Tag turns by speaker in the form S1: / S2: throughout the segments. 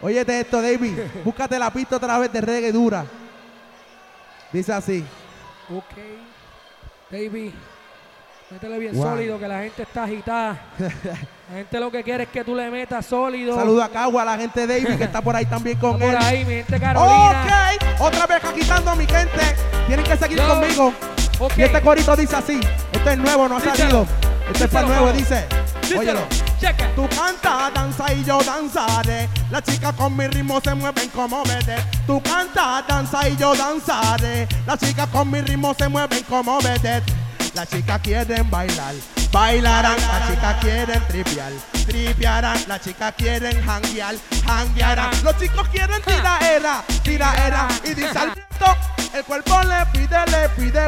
S1: Óyete esto, David. Búscate la pista otra vez de reggae dura. Dice así.
S2: Ok. David, métele bien sólido, que la gente está agitada. La gente lo que quiere es que tú le metas sólido.
S1: Saludo a Cagua, a la gente de David que está por ahí también con
S2: está
S1: él.
S2: Por ahí, mi gente Carolina.
S1: Ok, otra vez quitando a mi gente. Tienen que seguir conmigo.
S2: Okay.
S1: Y este corito dice así. Esto es nuevo, no ha salido. Este es para nuevo, dice. Óyelo.
S2: Checa.
S1: Tú canta, danza y yo danzaré. Las chicas con mi ritmo se mueven como vedette. Tú canta, danza y yo danzaré. Las chicas con mi ritmo se mueven como vedette. Las chicas quieren bailar, bailarán. Las chicas quieren tripear, tripearán. Las chicas quieren janguear, janguearán. Los chicos quieren tiraera, tiraera. Y dice al viento, el cuerpo le pide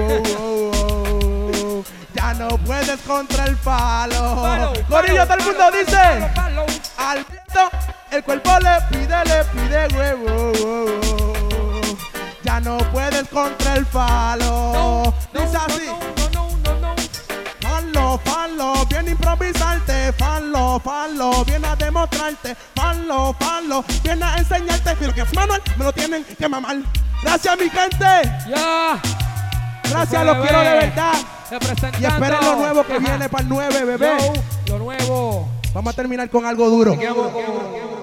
S1: huevo. Ya no puedes contra el palo. Corillo, todo el mundo dice. Al viento, el cuerpo le pide huevo. Ya no puedes contra el palo. Dice así. Fanlo, viene a improvisarte. Fanlo, viene a demostrarte. Fanlo, viene a enseñarte. Pero que es Manuel, me lo tienen que mamar. Gracias, mi gente.
S2: Ya.
S1: Gracias, los quiero de verdad.
S2: Y
S1: esperen lo nuevo que viene para el 9, bebé.
S2: Lo nuevo.
S1: Vamos a terminar con algo duro.
S2: Vamos.